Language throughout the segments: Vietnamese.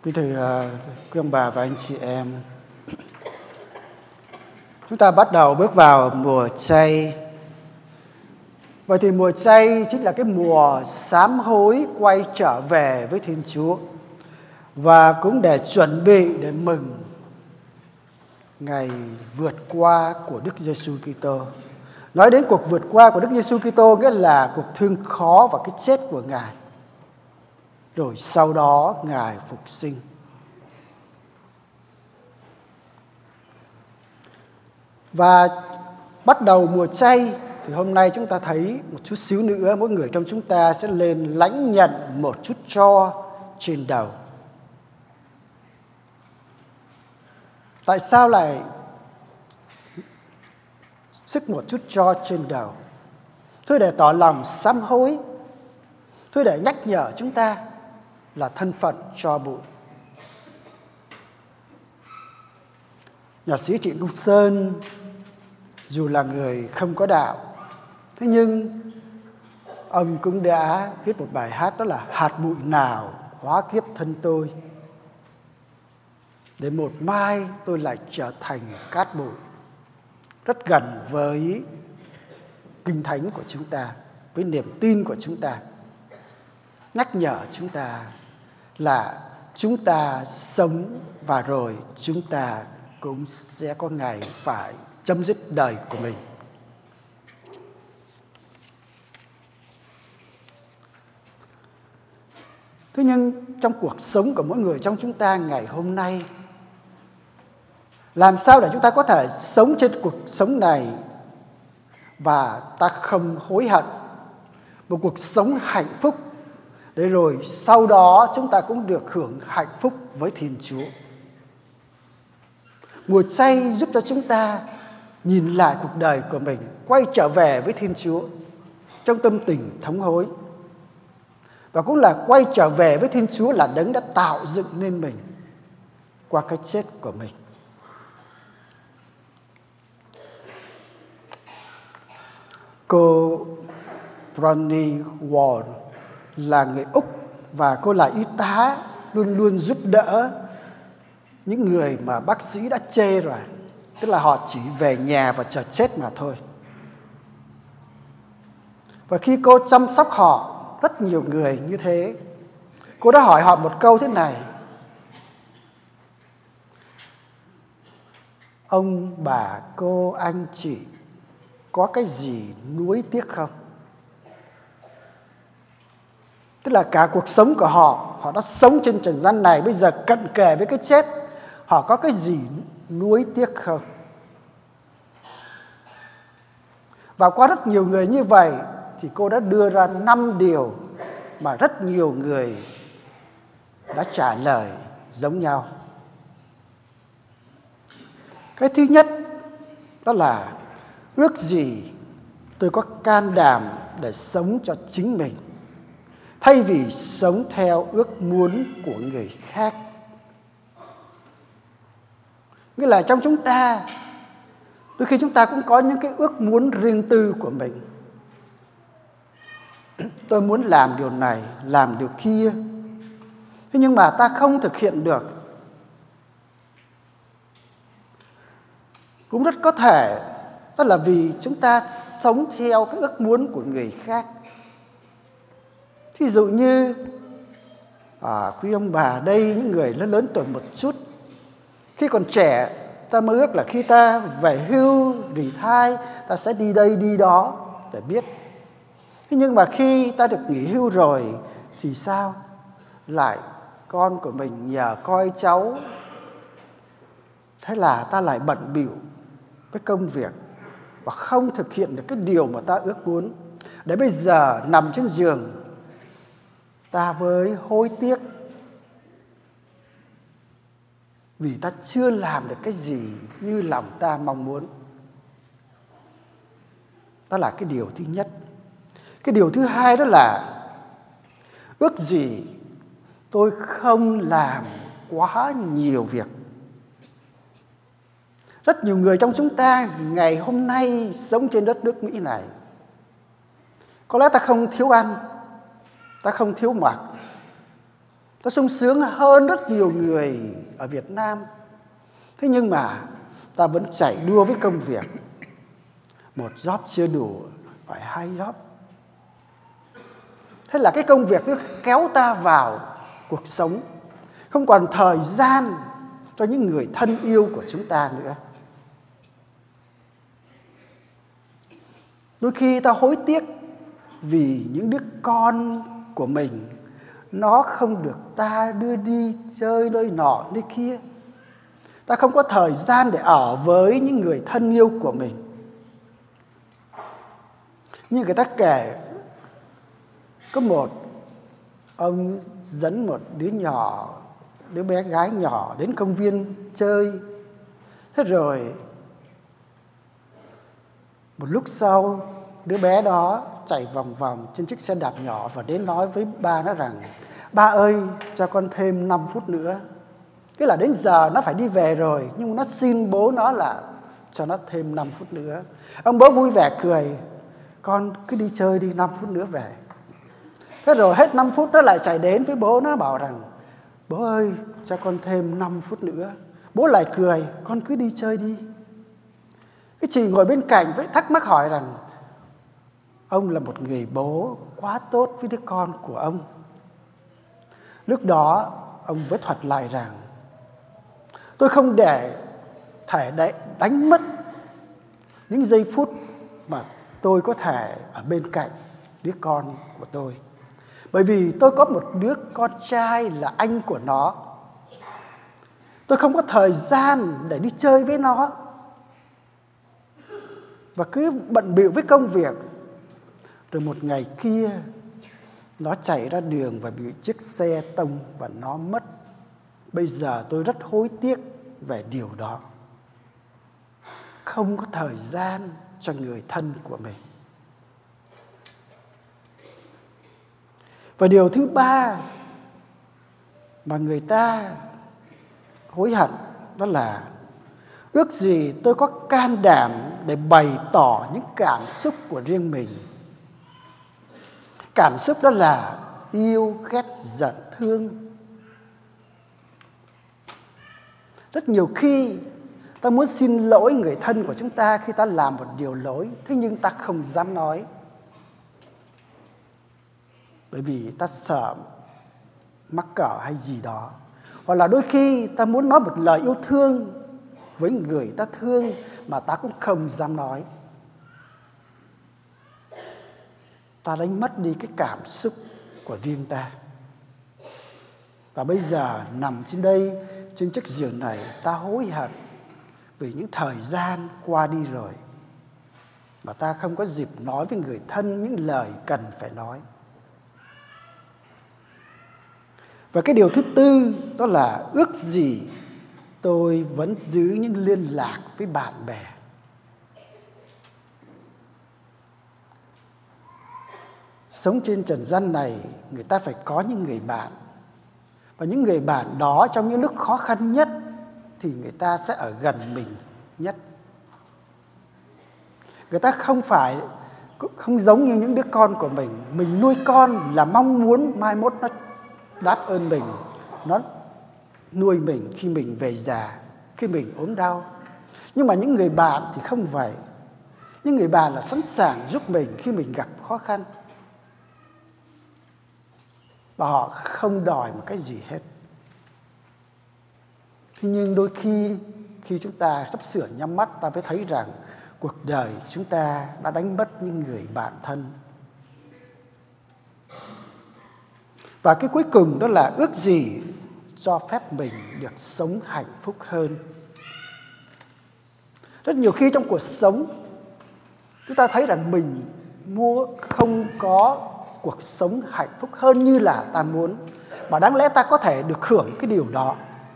Quý thưa quý ông bà và anh chị em, chúng ta bắt đầu bước vào mùa chay. Vậy thì mùa chay chính là cái mùa sám hối quay trở về với Thiên Chúa, và cũng để chuẩn bị để mừng ngày vượt qua của Đức Giêsu Kitô. Nói đến cuộc vượt qua của Đức Giêsu Kitô nghĩa là cuộc thương khó và cái chết của Ngài, rồi sau đó Ngài phục sinh. Và bắt đầu mùa chay thì hôm nay chúng ta thấy một chút xíu nữa mỗi người trong chúng ta sẽ lên lãnh nhận một chút tro trên đầu. Tại sao lại xức một chút tro trên đầu? Thôi để tỏ lòng sám hối, thôi để nhắc nhở chúng ta là thân phận tro bụi. Nhạc sĩ Trịnh Công Sơn dù là người không có đạo, thế nhưng ông cũng đã viết một bài hát, đó là hạt bụi nào hóa kiếp thân tôi, để một mai tôi lại trở thành cát bụi. Rất gần với Kinh Thánh của chúng ta, với niềm tin của chúng ta, nhắc nhở chúng ta là chúng ta sống và rồi chúng ta cũng sẽ có ngày phải chấm dứt đời của mình. Thế nhưng trong cuộc sống của mỗi người trong chúng ta ngày hôm nay, làm sao để chúng ta có thể sống trên cuộc sống này và ta không hối hận, một cuộc sống hạnh phúc, để rồi sau đó chúng ta cũng được hưởng hạnh phúc với Thiên Chúa. Mùa chay giúp cho chúng ta nhìn lại cuộc đời của mình, quay trở về với Thiên Chúa trong tâm tình thống hối, và cũng là quay trở về với Thiên Chúa là Đấng đã tạo dựng nên mình qua cái chết của mình. Cô Bronnie Ward là người Úc và cô là y tá luôn luôn giúp đỡ những người mà bác sĩ đã chê rồi, tức là họ chỉ về nhà và chờ chết mà thôi. Và khi cô chăm sóc họ, rất nhiều người như thế, cô đã hỏi họ một câu thế này: ông, bà, cô, anh, chị có cái gì nuối tiếc không? Tức là cả cuộc sống của họ, họ đã sống trên trần gian này, bây giờ cận kề với cái chết, họ có cái gì nuối tiếc không? Và qua rất nhiều người như vậy thì cô đã đưa ra 5 điều mà rất nhiều người đã trả lời giống nhau. Cái thứ nhất đó là: ước gì tôi có can đảm để sống cho chính mình, thay vì sống theo ước muốn của người khác. Nghĩa là trong chúng ta, đôi khi chúng ta cũng có những cái ước muốn riêng tư của mình. Tôi muốn làm điều này, làm điều kia, thế nhưng mà ta không thực hiện được. Cũng rất có thể đó là vì chúng ta sống theo cái ước muốn của người khác. Thí dụ như quý ông bà đây, những người lớn tuổi một chút, khi còn trẻ ta mơ ước là khi ta về hưu, retire, ta sẽ đi đây đi đó để biết. Thế nhưng mà khi ta được nghỉ hưu rồi thì sao? Lại con của mình nhờ coi cháu, thế là ta lại bận bịu với công việc và không thực hiện được cái điều mà ta ước muốn. Để bây giờ nằm trên giường ta với hối tiếc vì ta chưa làm được cái gì như lòng ta mong muốn. Đó là cái điều thứ nhất. Cái điều thứ hai đó là: ước gì tôi không làm quá nhiều việc. Rất nhiều người trong chúng ta ngày hôm nay sống trên đất nước Mỹ này, có lẽ ta không thiếu ăn, ta không thiếu mặc, ta sung sướng hơn rất nhiều người ở Việt Nam. Thế nhưng mà ta vẫn chạy đua với công việc. Một job chưa đủ, phải 2 job. Thế là cái công việc nó kéo ta vào cuộc sống, không còn thời gian cho những người thân yêu của chúng ta nữa. Đôi khi ta hối tiếc vì những đứa con của mình nó không được ta đưa đi chơi nơi nọ nơi kia. Ta không có thời gian để ở với những người thân yêu của mình. Như người ta kể, có một ông dẫn một đứa bé gái nhỏ đến công viên chơi. Thế rồi một lúc sau, đứa bé đó chạy vòng vòng trên chiếc xe đạp nhỏ và đến nói với ba nó rằng: ba ơi, cho con thêm 5 phút nữa. Thế là đến giờ nó phải đi về rồi, nhưng nó xin bố nó là cho nó thêm 5 phút nữa. Ông bố vui vẻ cười: con cứ đi chơi đi, 5 phút nữa về. Thế rồi hết 5 phút nó lại chạy đến với bố nó bảo rằng: bố ơi, cho con thêm 5 phút nữa. Bố lại cười: con cứ đi chơi đi. Cái chị ngồi bên cạnh với thắc mắc hỏi rằng: ông là một người bố quá tốt với đứa con của ông. Lúc đó ông mới thuật lại rằng: tôi không để thể đánh mất những giây phút mà tôi có thể ở bên cạnh đứa con của tôi. Bởi vì tôi có một đứa con trai là anh của nó. Tôi không có thời gian để đi chơi với nó, và cứ bận bịu với công việc. Rồi một ngày kia nó chạy ra đường và bị chiếc xe tông và nó mất. Bây giờ tôi rất hối tiếc về điều đó. Không có thời gian cho người thân của mình. Và điều thứ ba mà người ta hối hận đó là: ước gì tôi có can đảm để bày tỏ những cảm xúc của riêng mình. Cảm xúc đó là yêu, ghét, giận, thương. Rất nhiều khi ta muốn xin lỗi người thân của chúng ta khi ta làm một điều lỗi, thế nhưng ta không dám nói. Bởi vì ta sợ mắc cỡ hay gì đó. Hoặc là đôi khi ta muốn nói một lời yêu thương với người ta thương mà ta cũng không dám nói. Ta đánh mất đi cái cảm xúc của riêng ta. Và bây giờ nằm trên đây, trên chiếc giường này, ta hối hận vì những thời gian qua đi rồi mà ta không có dịp nói với người thân những lời cần phải nói. Và cái điều thứ tư đó là: ước gì tôi vẫn giữ những liên lạc với bạn bè. Sống trên trần gian này, người ta phải có những người bạn. Và những người bạn đó trong những lúc khó khăn nhất thì người ta sẽ ở gần mình nhất. Người ta không giống như những đứa con của mình. Mình nuôi con là mong muốn mai mốt nó đáp ơn mình, nó nuôi mình khi mình về già, khi mình ốm đau. Nhưng mà những người bạn thì không vậy. Những người bạn là sẵn sàng giúp mình khi mình gặp khó khăn. Và họ không đòi một cái gì hết. Thế nhưng đôi khi chúng ta sắp sửa nhắm mắt, ta mới thấy rằng cuộc đời chúng ta đã đánh mất những người bạn thân. Và cái cuối cùng đó là: ước gì cho phép mình được sống hạnh phúc hơn. Rất nhiều khi trong cuộc sống chúng ta thấy rằng mình không có cuộc sống hạnh phúc hơn như là ta muốn, mà đáng lẽ ta có thể được hưởng cái điều đó.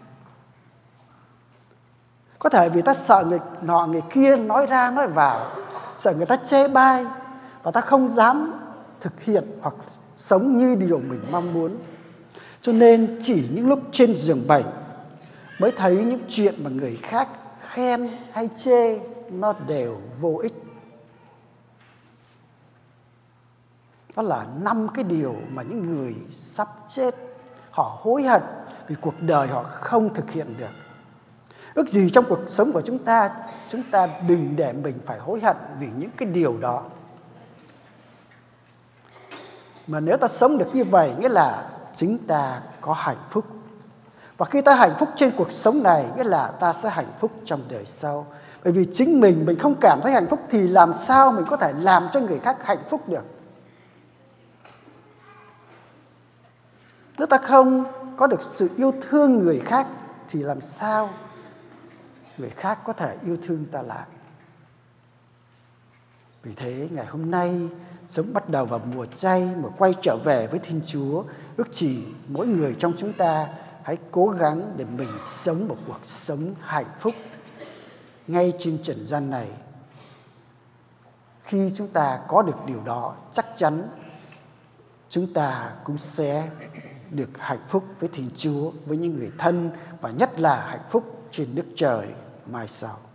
Có thể vì ta sợ người nọ người kia nói ra nói vào, sợ người ta chê bai, và ta không dám thực hiện hoặc sống như điều mình mong muốn. Cho nên chỉ những lúc trên giường bệnh mới thấy những chuyện mà người khác khen hay chê nó đều vô ích. Đó là 5 cái điều mà những người sắp chết họ hối hận vì cuộc đời họ không thực hiện được. Ước gì trong cuộc sống của chúng ta đừng để mình phải hối hận vì những cái điều đó. Mà nếu ta sống được như vậy, nghĩa là chính ta có hạnh phúc. Và khi ta hạnh phúc trên cuộc sống này, nghĩa là ta sẽ hạnh phúc trong đời sau. Bởi vì chính mình không cảm thấy hạnh phúc thì làm sao mình có thể làm cho người khác hạnh phúc được. Nếu ta không có được sự yêu thương người khác thì làm sao người khác có thể yêu thương ta lại. Vì thế ngày hôm nay sống bắt đầu vào mùa chay, mà quay trở về với Thiên Chúa, ước chỉ mỗi người trong chúng ta hãy cố gắng để mình sống một cuộc sống hạnh phúc ngay trên trần gian này. Khi chúng ta có được điều đó, chắc chắn chúng ta cũng sẽ được hạnh phúc với Thiên Chúa, với những người thân, và nhất là hạnh phúc trên nước trời mai sau.